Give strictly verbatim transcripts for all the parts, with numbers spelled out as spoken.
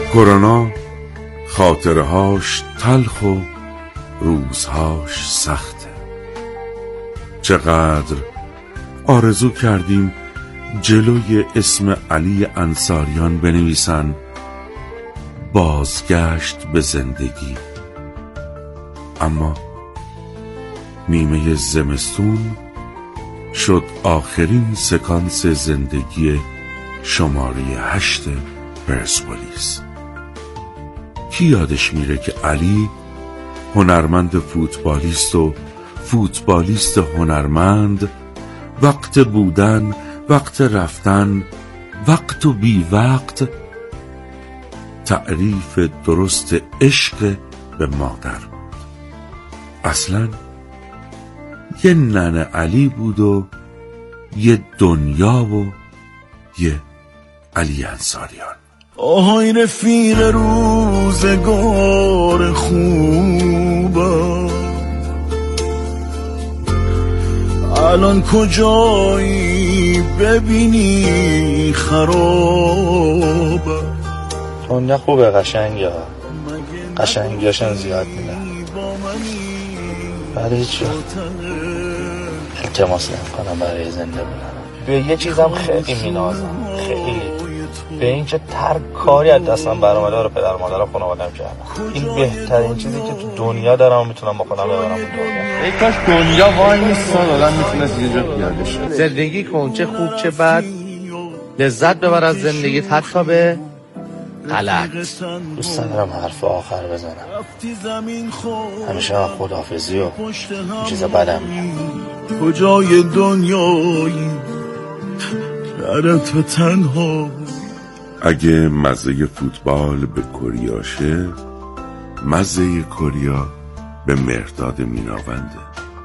کرونا خاطرهاش تلخ و روزهاش سخته. چقدر آرزو کردیم جلوی اسم علی انصاریان بنویسن بازگشت به زندگی، اما نیمه زمستون شد آخرین سکانس زندگی شماره هشت پرسپولیس. کی یادش میره که علی هنرمند فوتبالیست و فوتبالیست هنرمند، وقت بودن، وقت رفتن، وقت و بی وقت، تعریف درست عشق به مادر بود. اصلا یه ننه علی بود و یه دنیا و یه علی انصاریان. آهای رفیق روزگار خوبم، الان کجایی ببینی خرابم. خونه خوبه، قشنگه، قشنگیاشم زیاد میده، بعد هیچ التماس نمیکنم برای زنده بودنم. به یه چیزم خیلی مینازم، خیلی به این چه تر کاری از دستم برآمده رو پدر مادرم خانواده‌ام کردم. این بهترین چیزی که تو دنیا دارم و میتونم با خودم ببرم اون دنیا. ای کاش دنیا وای میستاد آدم میتونست یه جا پیاده شه. زندگی کن، چه خوب چه بد، لذت ببر از زندگیت حتی به غلط. دوست ندارم حرف آخر بزنم، همیشه خداحافظی و چیزا بدم میاد. کجای دنیایی درت تنها. اگه مزه فوتبال به کوریاشه، مزه کوریا به مهرداد میناونده.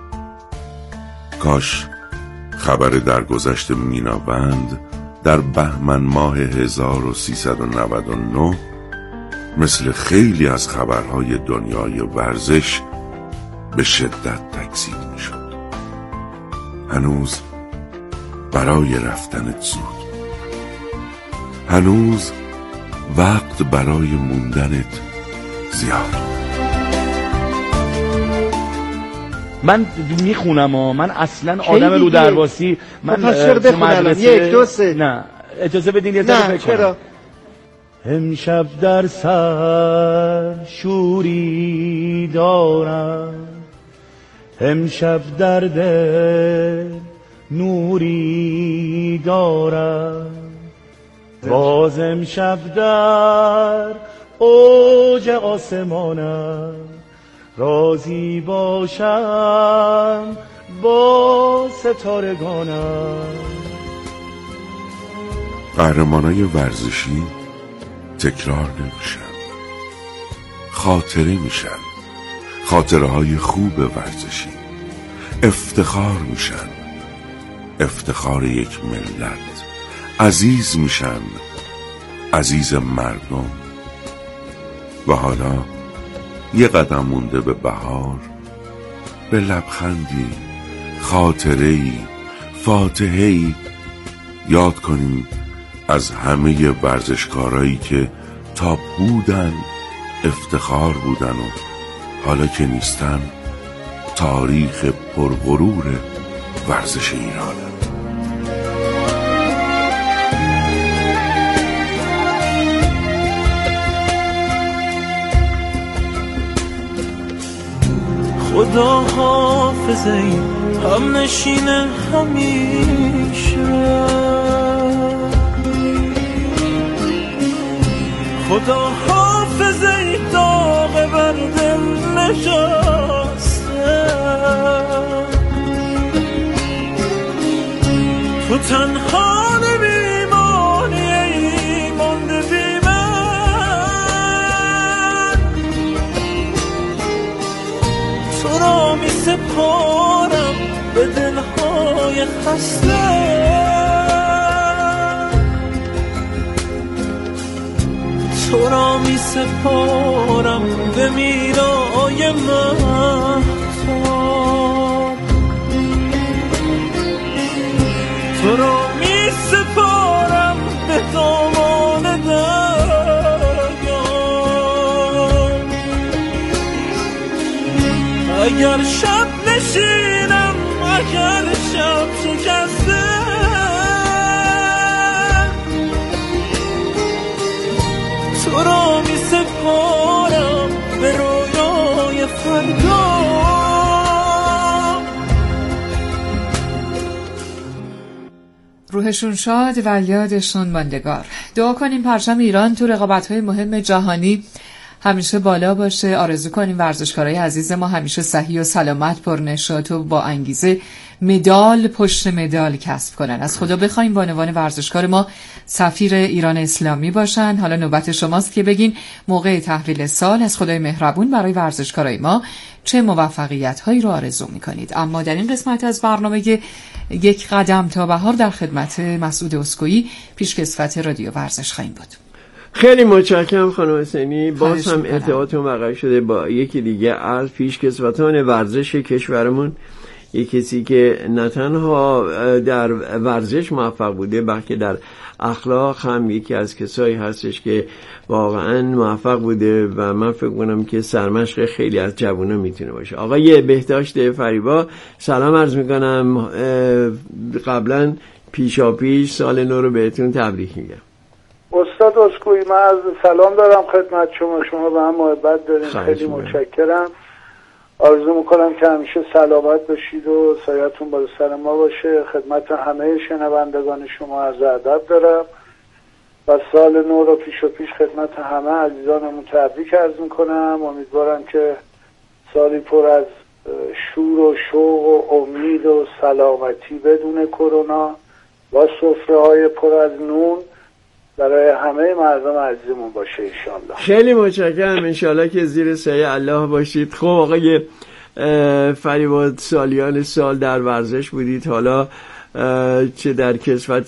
کاش خبر درگذشت میناوند در بهمن ماه هزار و سیصد و نود و نه مثل خیلی از خبرهای دنیای ورزش به شدت تکذیب می شد. هنوز برای رفتنت زود، هنوز وقت برای موندنت زیاد. من میخونم و من اصلا آدم رو درواسی، من پس چرا بخونم؟ یک دو سه. نه اجازه بدین یه ذره فکر کنم. امشب در سر شوری دارم، امشب در دل نوری دارم، باز امشب در اوج آسمانم راضی باشم با ستارگانم. قهرمانای ورزشی تکرار نمیشن، خاطره میشن. خاطره های خوب ورزشی افتخار میشن، افتخار یک ملت. عزیز میشن، عزیز مردم. و حالا یه قدم مونده به بهار، به لبخندی، خاطره‌ای، فاتحه‌ای یاد کنیم از همه ورزشکارایی که تا بودن افتخار بودن و حالا که نیستن تاریخ پرغرور ورزش ایرانه. خدا حافظه هم نشینه همیشه، خدا حافظه داغ بر دل نشسته، تو تنها نمیمانی ای مانده بی من، تو را می سپارم به دلهای خسته، تو را می سپارم به میرای مهتاب، تو را می سپارم به دامان دریا. اگر شب نشینم، اگر شب شکسته، تو را می سپارم به رویای فردا. روحشون شاد و یادشون ماندگار. دعا کنیم پرچم ایران تو رقابت‌های مهم جهانی همیشه بالا باشه. آرزو کنیم ورزشکارای عزیز ما همیشه صحیح و سلامت، پرنشاط و با انگیزه مدال پشت مدال کسب کنن. از خدا بخوایم بانوان ورزشکار ما سفیر ایران اسلامی باشن. حالا نوبت شماست که بگین موقع تحویل سال از خدای مهربون برای ورزشکارای ما چه موفقیت‌هایی رو آرزو می‌کنید. اما در این قسمت از برنامه یک قدم تا بهار در خدمت مسعود اسکویی، پیشکسوت رادیو ورزش خواهیم بود. خیلی متشکرم خانم حسینی. باز هم ارتباطمون برقرار شده با یکی دیگه از پیشکسوتان ورزش کشورمون، یک کسی که نه تنها در ورزش موفق بوده بلکه در اخلاق هم یکی از کسایی هستش که واقعا موفق بوده و من فکر کنم که سرمشق خیلی از جوونا میتونه باشه. آقای بهداشت فریبا، سلام عرض میکنم. قبلا پیشا پیش سال نو رو بهتون تبریک میگم. استاد اسکویی، من از سلام دارم خدمت شما. شما به هم محبت دارین، خیلی متشکرم. آرزو میکنم که همیشه سلامت باشید و سایه‌تون بالا سر ما باشه. خدمت همه شنوندگان شما عرض ادب دارم و سال نو رو پیش و پیش خدمت همه عزیزانمون تبریک عرض میکنم. امیدوارم که سالی پر از شور و شوق و امید و سلامتی بدون کرونا با سفره‌های پر از نون برای همه مردم عزیزمون باشه انشالله. خیلی متشکرم. انشالله که زیر سایه الله باشید. خب آقای فریبا، سالیان سال در ورزش بودید، حالا چه در کسوت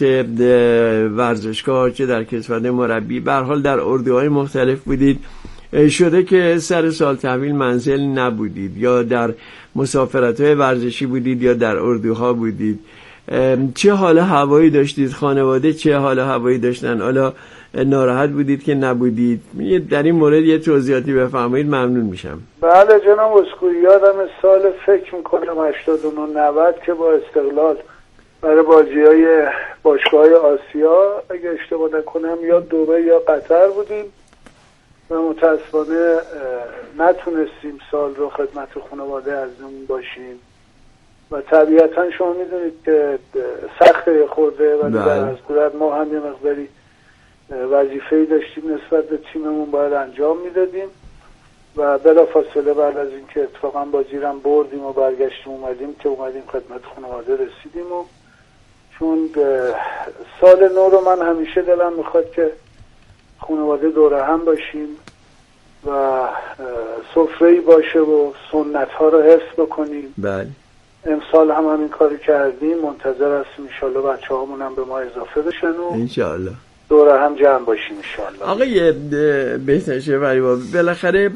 ورزشکار چه در کسوت مربی، به هر حال در اردوهای مختلف بودید. شده که سر سال تحویل منزل نبودید، یا در مسافرت‌های ورزشی بودید یا در اردوها بودید. چه حال هوایی داشتید؟ خانواده چه حال هوایی داشتن؟ حالا ناراحت بودید که نبودید؟ در این مورد یه توضیحاتی بفرمایید، ممنون میشم. بله جناب اسکویی، یادم سال فکر میکنم هشتاد و نه نود که با استقلال برای بازی‌های باشگاه‌های آسیا اگه اشتباه نکنم یا دبی یا قطر بودیم و متاسفانه نتونستیم سال رو خدمت خانواده عزیزمون باشیم و طبیعتا شما میدونید که سخته خورده و در از صورت ما هم یه مقداری وظیفه‌ای داشتیم نسبت به تیممون باید انجام میدادیم و بلافاصله بعد از اینکه اتفاقا بازی رو بردیم و برگشتیم اومدیم که اومدیم خدمت خانواده رسیدیم و چون سال نو رو من همیشه دلم میخواد که خانواده دوره هم باشیم و سفره‌ای باشه و سنت‌ها رو حفظ بکنیم. بله. امسال هم همین کاری کردیم، منتظر هستیم انشالله بچه هامون هم به ما اضافه بشن و انشالله دوره هم جمع باشیم انشالله. آقای بهداشت فریبا، بالاخره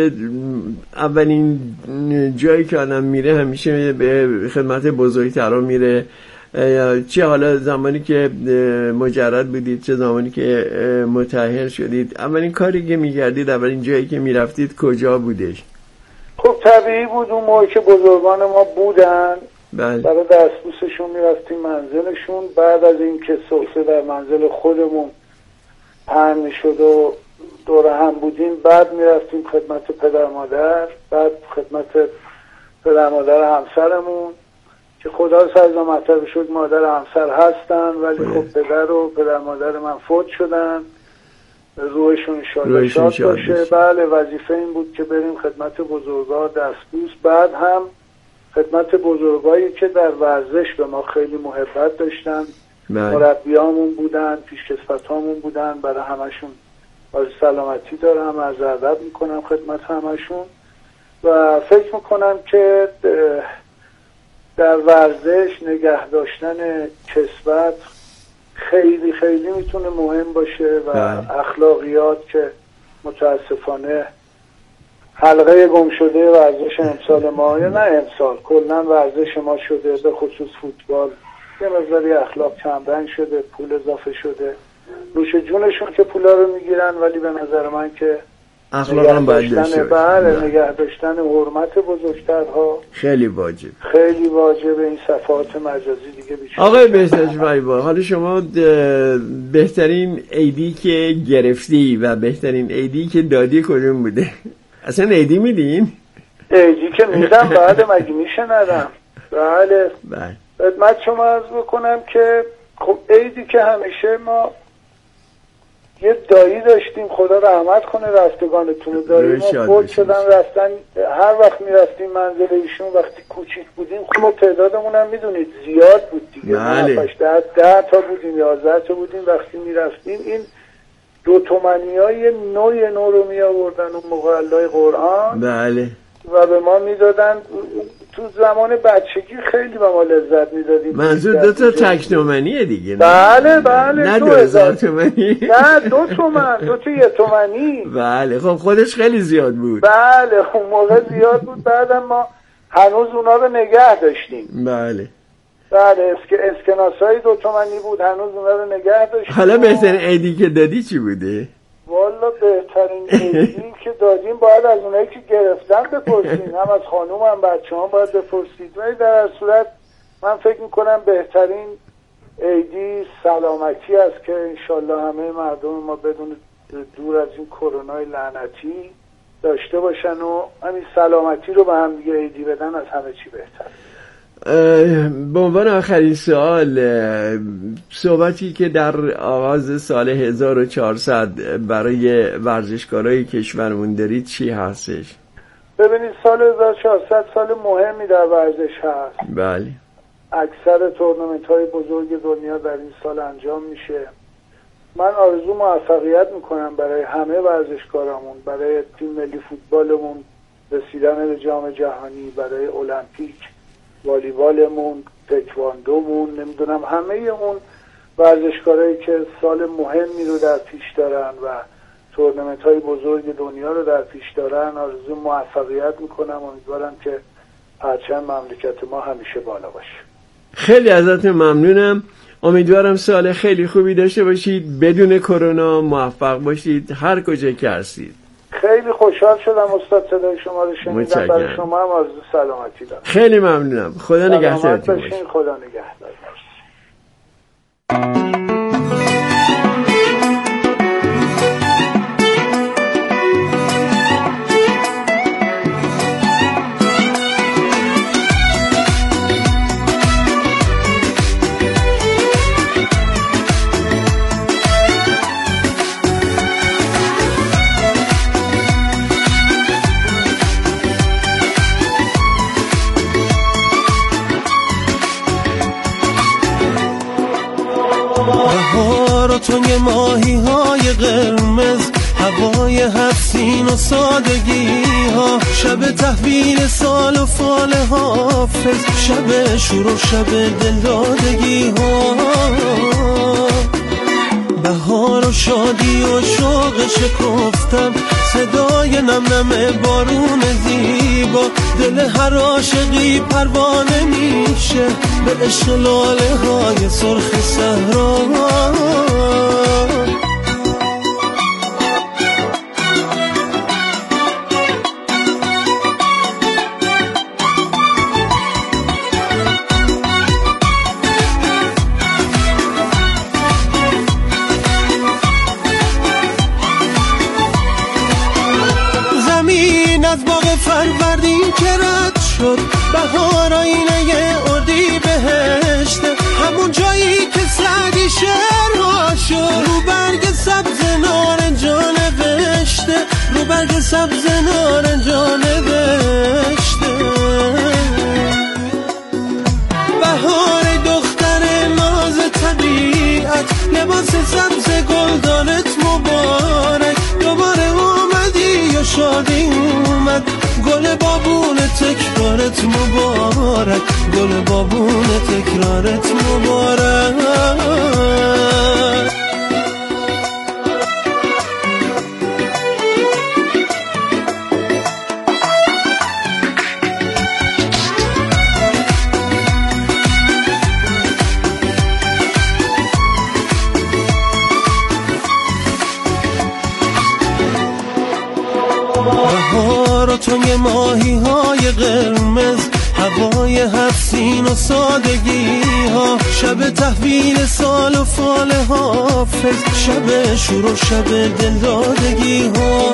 اولین جایی که آدم میره همیشه به خدمت بزرگترا میره، چه حالا زمانی که مجرد بودید چه زمانی که مطهر شدید، اولین کاری که میکردید، اولین جایی که میرفتید کجا بودش؟ خب طبیعی بود اون موقع که بزرگان ما بودن، بله. برای دستبوسشون میرفتیم منزلشون. بعد از این که سفره در منزل خودمون پهن میشد و دوره هم بودیم، بعد میرفتیم خدمت پدر مادر، بعد خدمت پدر مادر همسرمون که خدا سرزا مطلب شد مادر همسر هستن ولی خب پدر و پدر مادر من فوت شدن، روحشون انشالله شاد باشه. بله وظیفه این بود که بریم خدمت بزرگا دستبوس، بعد هم خدمت بزرگایی که در ورزش به ما خیلی محبت داشتن، مربیامون بودن، پیشکسوتامون بودن، برای همشون از سلامتی دارم، از ادب میکنم خدمت همشون و فکر میکنم که در ورزش نگه داشتن کسوت خیلی خیلی میتونه مهم باشه و بله. اخلاقیات که متاسفانه حلقه گم شده ورزش امسال ما، یا نه امسال کلا ورزش ما شده، به خصوص فوتبال یه مقداری اخلاق کمرنگ شده، پول اضافه شده، روش جونشون که پولا رو میگیرن، ولی به نظر من که اخلاقا باید داشته بله، نگه داشتن حرمت بزرگترها خیلی واجب، خیلی واجب. این صفحات مجازی دیگه بیشتر. آقای بهزاد فریبا، حالا شما بهترین عیدی که گرفتی و بهترین عیدی که دادی کدوم بوده؟ اصلا عیدی میدین؟ عیدی که میدم بعد مگه میشه ندم؟ بله بله. خدمت شما عرض بکنم که خب عیدی که همیشه ما یه دایی داشتیم، خدا رحمت کنه رفتگانتون رو، دایی ما فوت شدن رفتن. هر وقت میرفتیم منزل ایشون وقتی کوچیک بودیم، خب ما تعدادمون هم میدونید زیاد بود دیگه، بله. ده, ده تا بودیم، یازده تا بودیم. وقتی میرفتیم این دو تومنی های نوی نو رو می آوردن اون موقع الله قرآن، بله، و به ما میدادن. تو زمان بچگی خیلی به ما لذت میدادیم. منظور دو تا تک تومنیه دیگه؟ بله بله، نه دو هزار تومنی؟ نه دو تومن، دو تا یه تومنی. بله، خب خودش خیلی زیاد بود. بله اون موقع زیاد بود. بعدم ما هنوز اونا رو نگه داشتیم. بله بله، اسک... اسکناسای دو تومنی بود، هنوز اونا رو نگه داشتیم. حالا بهترین عیدی که دادی چی بوده؟ والا بهترین عیدی که دادیم باید از اونایی که گرفتن بپرسید، هم از خانوم هم بچه هم باید بپرسید. ولی در هر صورت من فکر میکنم بهترین عیدی سلامتی است که انشالله همه مردم ما بدون دور از این کرونای لعنتی داشته باشن و همین سلامتی رو به هم دیگه عیدی بدن از همه چی بهتر. به عنوان آخرین سوال، صحبتی که در آغاز سال هزار و چهارصد برای ورزشکارای کشورمون دارید چی هستش؟ ببینید سال هزار و چهارصد سال مهمی در ورزش هست. بله. اکثر تورنمنت های بزرگ دنیا در این سال انجام میشه. من آرزو موفقیت میکنم برای همه ورزشکارامون، برای تیم ملی فوتبالمون رسیدن به جام جهانی، برای المپیک، والیبالمون، تکواندومون، نمیدونم همه اون ورزشکارایی که سال مهمی رو در پیش دارن و تورنمنت های بزرگ دنیا رو در پیش دارن آرزو موفقیت میکنم. امیدوارم که پرچم مملکت ما همیشه بالا باشه. خیلی ازتون ممنونم. امیدوارم سال خیلی خوبی داشته باشید، بدون کرونا موفق باشید هر کجا که هستید. خیلی خوشحال شدم استاد صدای شما رو شنیدم. برای شما هم آرزو سلامتی دارم. خیلی ممنونم. خدا نگهدارتون باشه. خدا نگهدار. توی ماهی های قرمز، هوای حسین و سادگی ها، شب تحویل سال و فال حافظ، شب شور و شب دلدادگی ها، بهار و شادی و شوق شکفتن، صدای نم نم بارون زیبا، دل هر عاشقی پروانه میشه به عشق لاله های سرخ صحرا. از باغ فروردین که رد شد، بهار آینه اردی بهشته، همون جایی که سعدی شعرها شد، رو برگ سبز نارنجا نوشته، رو برگ سبز نارنجا نوشته. بهار دختر ناز طبیعت، لباس سبز گلدانت مبارک، دوباره اومدی یا شادی اومد، گل بابون تکرارت مبارک، گل بابون تکرارت مبارک. بهار و توی ماهی های قرمز، هوای حفسین و سادگی ها، شب تحویل سال و فال حافظ، شب شور و شب دلدادگی ها.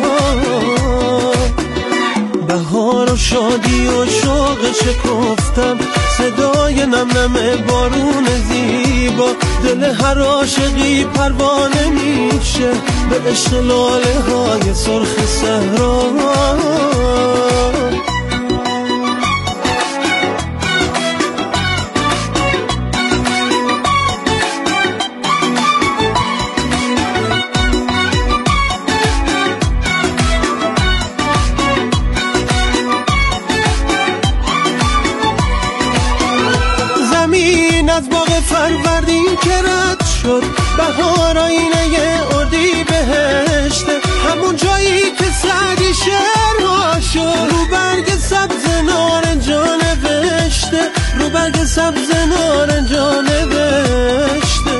بهار و شادی و شوق شکفتم، صدای نم نم بارون زیبا، دل هر عاشقی پروانه میشه به عشق لاله های سرخ صحرا. از باغ فروردین که رد شد، بهار آینه اردی بهشته، همون جایی که سعدی شعرها شد، رو برگ سبز نارنجا نوشته، رو برگ سبز نارنجا نوشته.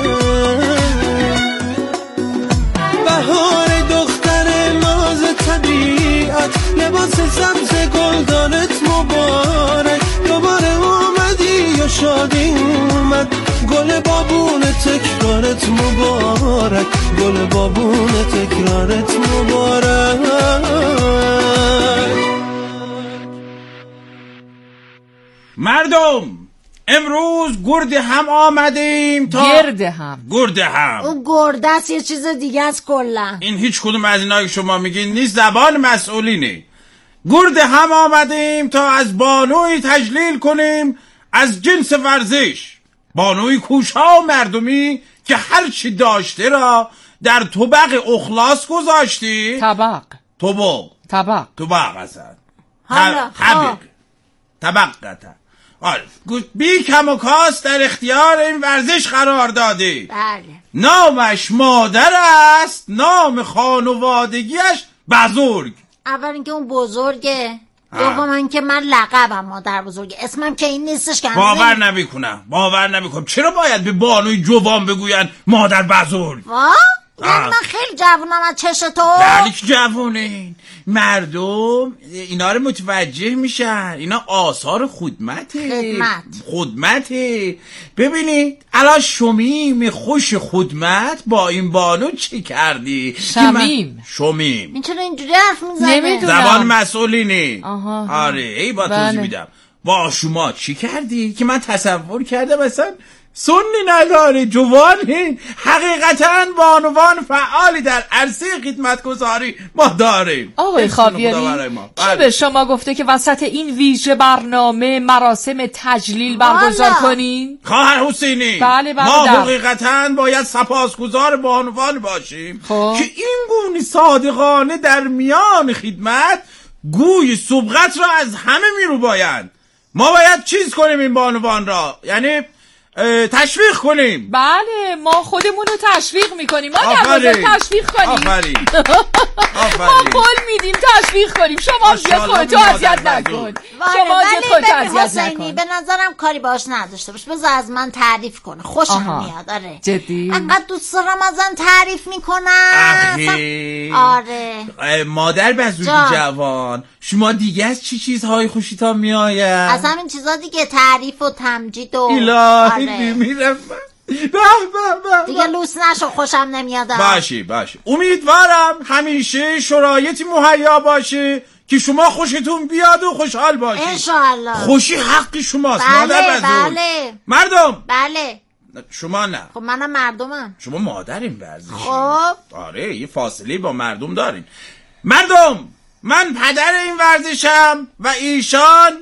بهار دختر ناز طبیعت، لباس سبز گلدانت مبارک، دوباره اومدی و شادی اومد، گل بابون تکرارت مبارک، گل بابون تکرارت مبارک. مردم امروز گرد هم آمدیم تا گرد هم گرد هم اون گرد است یه چیز دیگه است کلا. این هیچ کدوم از اینایی که شما میگین نیست، زبان مسئولینه. گرد هم آمدیم تا از بانوی تجلیل کنیم از جنس ورزش، بانوی کوشا و مردمی که هر چی داشته را در طبق اخلاص گذاشتی. طبق طبق طبق طبق اصلا حالا طبق طبق قطع. آره بی کم و کاس در اختیار این ورزش قرار داده. بله. نامش مادر است، نام خانوادگیش بزرگ. اول اینکه اون بزرگه، دوم اینکه من لقبم مادر بزرگه، اسمم که این نیستش که باور نمیکنم باور نمیکنم چرا باید به بانوی جوان بگوین مادر بزرگ؟ وا من خیلی جوونم از چش تو. بله که جوونه. مردم اینا رو متوجه میشن، اینا آثار خدمته. خدمت خدمته. ببینید الان شمیم خوش خدمت با این بانو چی کردی؟ شمیم شمیم این چرا اینجوری حرف میزنه؟ نمیدونم. زبان مسئولینی. آها. آره ای با بله. توضیح میدم. با شما چی کردی که من تصور کردم مثلا سنی نداره، جوانی. حقیقتا بانوان فعالی در عرصه خدمتگزاری ما داریم. آقای خاویاری کی به شما گفته که وسط این ویژه برنامه مراسم تجلیل برگزار کنین؟ خواهر حسینی بله بله ما در. حقیقتا باید سپاسگزار بانوان باشیم خواه. که این گونه صادقانه در میان خدمت گوی سبقت را از همه میرو باید. ما باید چیز کنیم این بانوان را، یعنی تشویق کنیم. بله ما خودمون رو تشویق میکنیم. ما نباید تشویق کنیم. آفرین ما قول میدیم تشویق کنیم. شما زیاد خودتو اذیت نکن. شما زیاد خودتو اذیت نکن. به نظرم کاری باش نداشته باش، بذار از من تعریف کنه، خوشم میاد. آره جدی انقدر دوست دارم ازم تعریف میکنم. آره مادر بزرگی جوان، شما دیگه از چی چیزهای خوشیتان میآید؟ از همین چیزا دیگه، تعریف و تمجید و الهی میمیرم دیگه لوس نشو، خوشم نمیاد. باشی باشی امیدوارم همیشه شرایطی مهیا باشه که شما خوشتون بیاد و خوشحال باشید انشالله. خوشی حق شماست. بله مادر بزرگ. بله مردم بله شما نه. خب منم مردمم. شما مادرین ورزشی. خب آره یه فاصله با مردم دارین. مردم من پدر این ورزشم و ایشان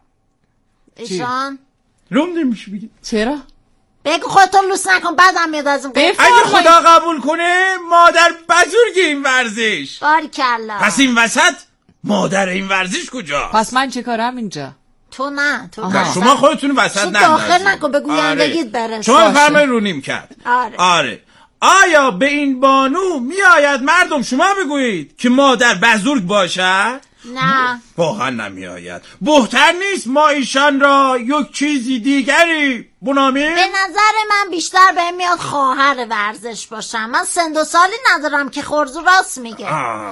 ایشان روم نمیشه بگید. چرا؟ بگو خودتو لوس نکن، بعدم میاد از اون. اگه خدا قبول کنه مادر بزرگ این ورزش. باریکلا. پس این وسط مادر این ورزش کجا؟ پس من چه کارم اینجا؟ تو نه تو نه شما خودتون وسط نندازید. داخل نکن به گویندگیت برس. شما فرمای رو نیم کرد. آره. آره آیا به این بانو میآید مردم شما بگویید که مادر بزرگ باشد؟ نه واقعا نمیآید. بهتر نیست ما ایشان را یک چیزی دیگری بنامیم؟ به نظر من بیشتر بهم میاد خواهر ورزش باشم. من سن و سالی ندارم که خورزو راست میگه.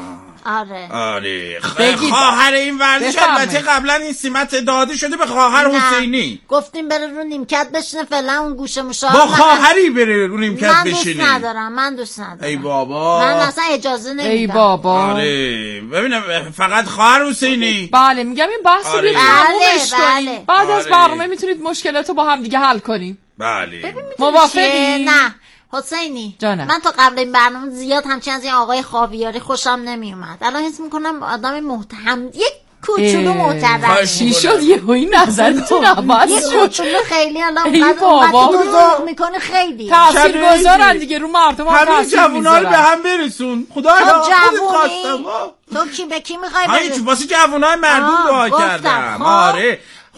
آره آره خواهر این ورزش البته قبلا این سمت داده شده به خواهر حسینی. گفتیم بره رو نیمکت بشینه فعلا اون گوشه موشه با خواهری بره رو نیمکت بشینه. من دوست ندارم من دوست ندارم. ای بابا من اصلا اجازه نمیدم. ای بابا آره ببینم فقط خواهر حسینی. بله میگم این بحث رو آره. تمومش بله، کنیم. بله. بعد از آره. برنامه میتونید مشکلاتو با هم دیگه حل کنیم. بله موافقی؟ نه حسینی جانم. من تا قبل این برنامه زیاد همچین از این آقای خاویاری خوشم نمیومد. الان حس میکنم آدم محترم یک کوچولو محترم. چی شد یه هایی نظرتون عوض یه شد؟ کوچولو خیلی الان ای اونقدر بابا. اونقدر ذوق میکنه خیلی تأثیر گذارن دیگه رو مردم هم همین تأثیر جوونا رو به میذارن. هم برسون. خدا تو خودت جوونی خواستم. تو کی به کی میخوای هایی برسی؟ چون واسه جوانای مردم آه، دعا گفتم. کردم. خب. آره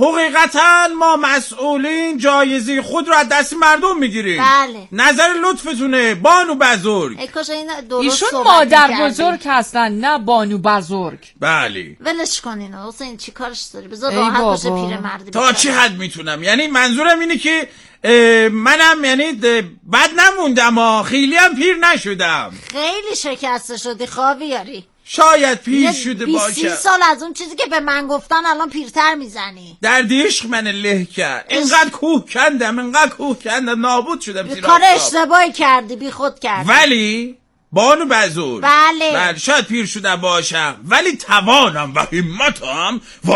حقیقتا ما مسئولین جایزه خود رو از دست مردم میگیریم. بله. نظر لطفتونه بانو بزرگ. ای کاش این درست ایشون صحبت مادر می‌کردی. بزرگ هستن نه بانو بزرگ. بله ولش کنین حسین چی کارش داری بذار ای راحت باشه بابا. پیرمردی تا بیچاره. چه حد میتونم؟ یعنی منظورم اینه که اه، منم یعنی ده- بد نموندم ها خیلی هم پیر نشدم. خیلی شکسته شدی خاویاری. شاید پیر یه شده بیست سی باشم. سال از اون چیزی که به من گفتن الان پیرتر میزنی. در عشق من له کرد. اینقدر کوه کندم اینقدر کوه کندم نابود شدم زیر کار آفتاب. اشتباهی کردی بی خود کردی. ولی بانو بزرگ بله. بله شاید پیر شده باشم ولی توانم و همتم و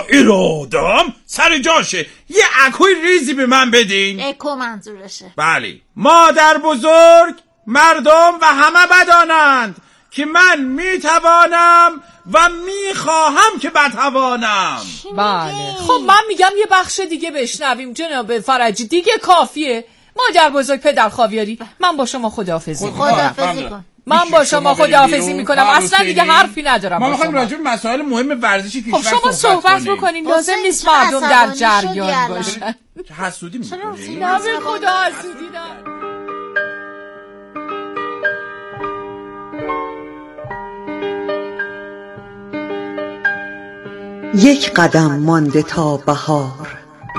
ارادم سر جاشه. یه اکوی ریزی به من بدین. اکو منظورشه. بله مادر بزرگ مردم و همه بدانند که من میتوانم و میخواهم که بتوانم. بله خب من میگم یه بخش دیگه بشنویم جناب فرجی دیگه کافیه. مادر بزرگ پدر خاویاری من با شما خداحافظی میکنم. خداحافظی کن. من با شما خداحافظی میکنم اصلا دیگه حرفی ندارم. ما میخوایم راجع به مسائل مهم ورزشی کشور خب شما صحبت بکنین لازم نیست مردم در جریان باشن. حسودی میکنی؟ نه به خدا حسودی نه. یک قدم مانده تا بهار،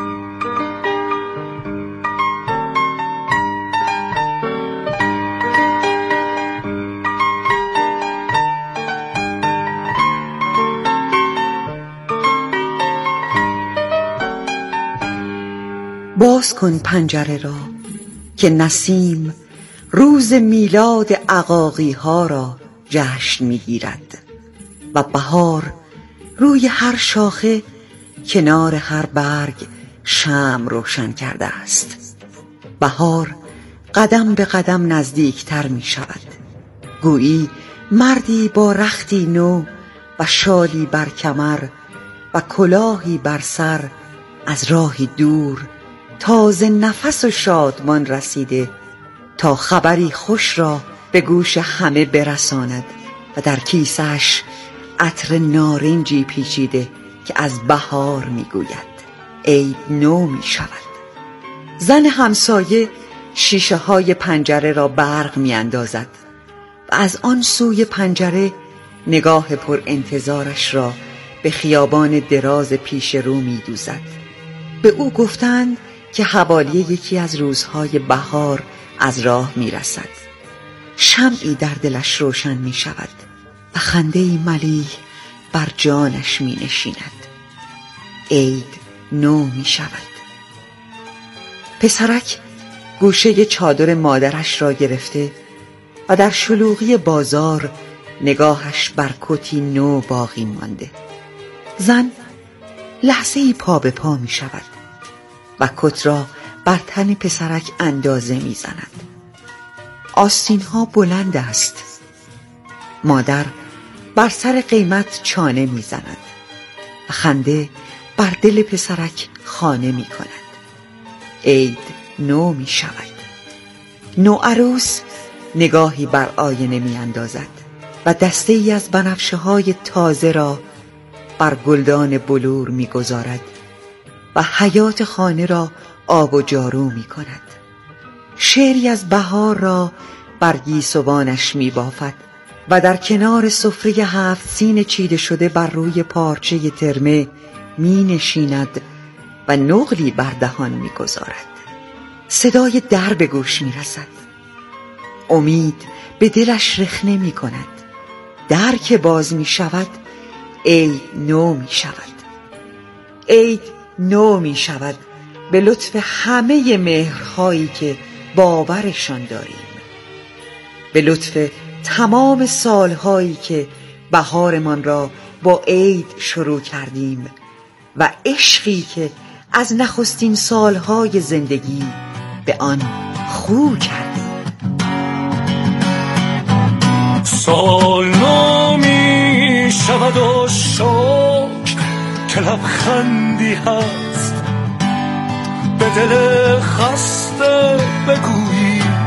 باز کن پنجره را که نسیم روز میلاد عقاقی ها را جشن میگیرد و بهار روی هر شاخه کنار هر برگ شمع روشن کرده است. بهار قدم به قدم نزدیکتر می شود. گویی مردی با رختی نو و شالی بر کمر و کلاهی بر سر از راهی دور تازه نفس و شادمان رسیده تا خبری خوش را به گوش همه برساند و در کیسش عطر نارنجی پیچیده که از بهار میگوید عید نو می شود. زن همسایه شیشه های پنجره را برق می اندازد و از آن سوی پنجره نگاه پر انتظارش را به خیابان دراز پیش رو می دوزد. به او گفتند که حوالی یکی از روزهای بهار از راه می رسد. شمعی در دلش روشن می شود و خنده‌ای ملیح بر جانش می نشیند. عید نو می شود. پسرک گوشه چادر مادرش را گرفته و در شلوغی بازار نگاهش بر کتی نو باقی مانده. زن لحظه‌ای پا به پا می شود و کت را بر تن پسرک اندازه می زند. آستین ها بلند است. مادر بر سر قیمت چانه می زند و خنده بر دل پسرک خانه می کند. عید نو می شود. نوعروس نگاهی بر آینه می اندازد و دسته ای از بنفشه های تازه را بر گلدان بلور می گذارد و حیات خانه را آب و جارو می کند. شعری از بهار را بر گیسوانش می بافد و در کنار سفره هفت سین چیده شده بر روی پارچه ترمه می نشیند و نقلی بر دهان می گذارد. صدای در به گوش می رسد. امید به دلش رخنه می کند. در که باز می شود عید نو می شود. عید نو می شود به لطف همه مهرهایی که باورشان داریم، به لطف تمام سالهایی که بهارمان را با عید شروع کردیم و عشقی که از نخستین سالهای زندگی به آن خو کردیم. سال نو می شود و شکر که لبخندی هست، به دل خسته بگویید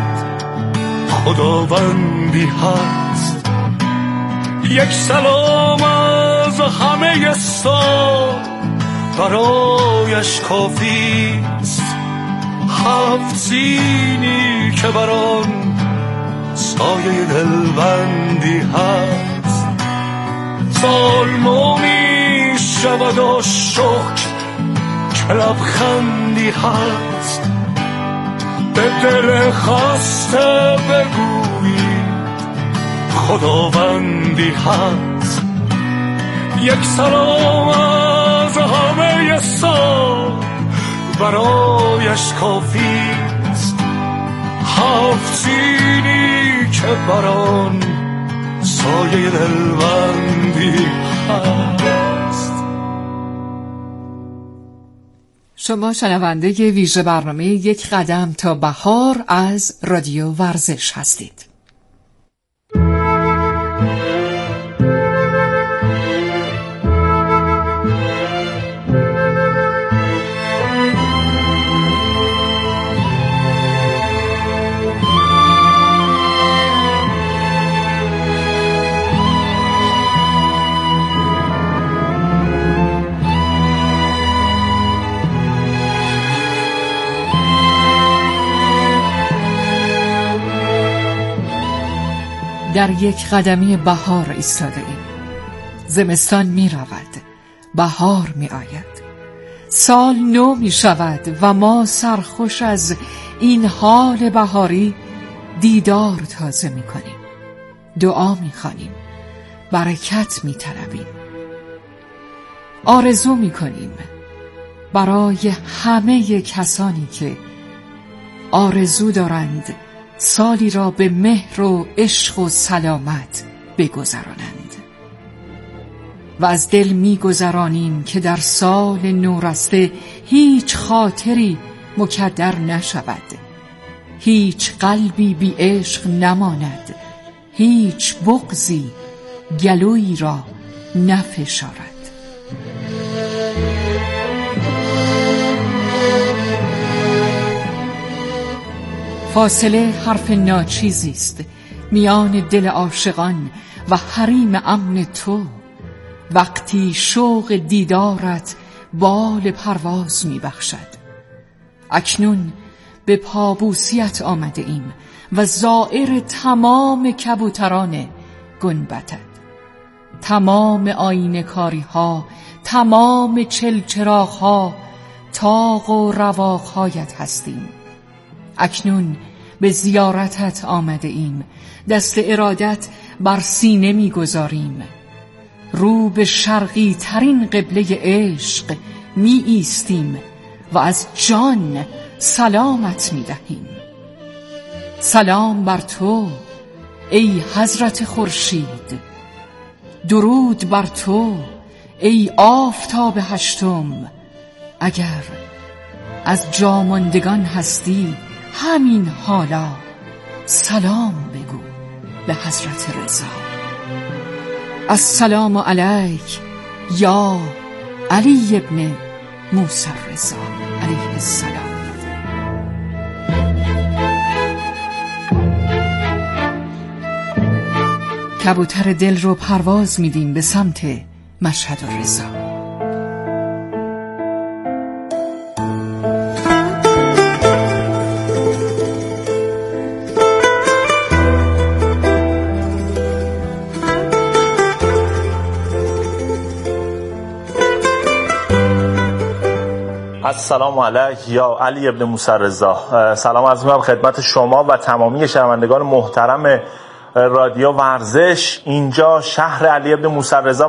خداوندی هست. یک سلام از همه سال برایش کافیست، هفت سینی که بران سایه دلبندی هست. سال نو می شود و شکر که لبخندی هست، به دل خسته بگویید خداوندی هست. یک سلام از همه سال برایش کافیست، هفت سینی که بران سایه دلبندی هست. شما شنونده ویژه برنامه یک قدم تا بهار از رادیو ورزش هستید. در یک قدمی بهار ایستاده ایم. زمستان می رود، بهار می آید، سال نو می شود و ما سرخوش از این حال بهاری دیدار تازه می کنیم، دعا می خوانیم، برکت می طلبیم، آرزو می کنیم برای همه کسانی که آرزو دارند سالی را به مهر و عشق و سلامت بگذرانند و از دل می‌گذرانیم که در سال نورسته هیچ خاطری مکدر نشود، هیچ قلبی بی عشق نماند، هیچ بغضی گلویی را نفشارد. فاصله حرف ناچیزی است میان دل عاشقان و حریم امن تو، وقتی شوق دیدارت بال پرواز می بخشد. اکنون به پابوسیت آمده ایم و زائر تمام کبوتران گنبدت، تمام آینه کاری ها، تمام چلچراغ ها، تاق و رواقهایت هستیم. اکنون به زیارتت آمده ایم، دست ارادت بر سینه می گذاریم، رو به شرقی ترین قبله عشق می ایستیم و از جان سلامت می دهیم. سلام بر تو ای حضرت خورشید، درود بر تو ای آفتاب هشتم. اگر از جاماندگان هستی همین حالا سلام بگو به حضرت رضا. السلام علیک یا علی ابن موسی رضا علیه السلام. کبوتر دل رو پرواز میدیم به سمت مشهد الرضا. السلام علیک یا علی ابن موسی رضا. سلام عرض می‌کنم خدمت شما و تمامی شنوندگان محترم رادیو ورزش. اینجا شهر علی ابن موسی رضا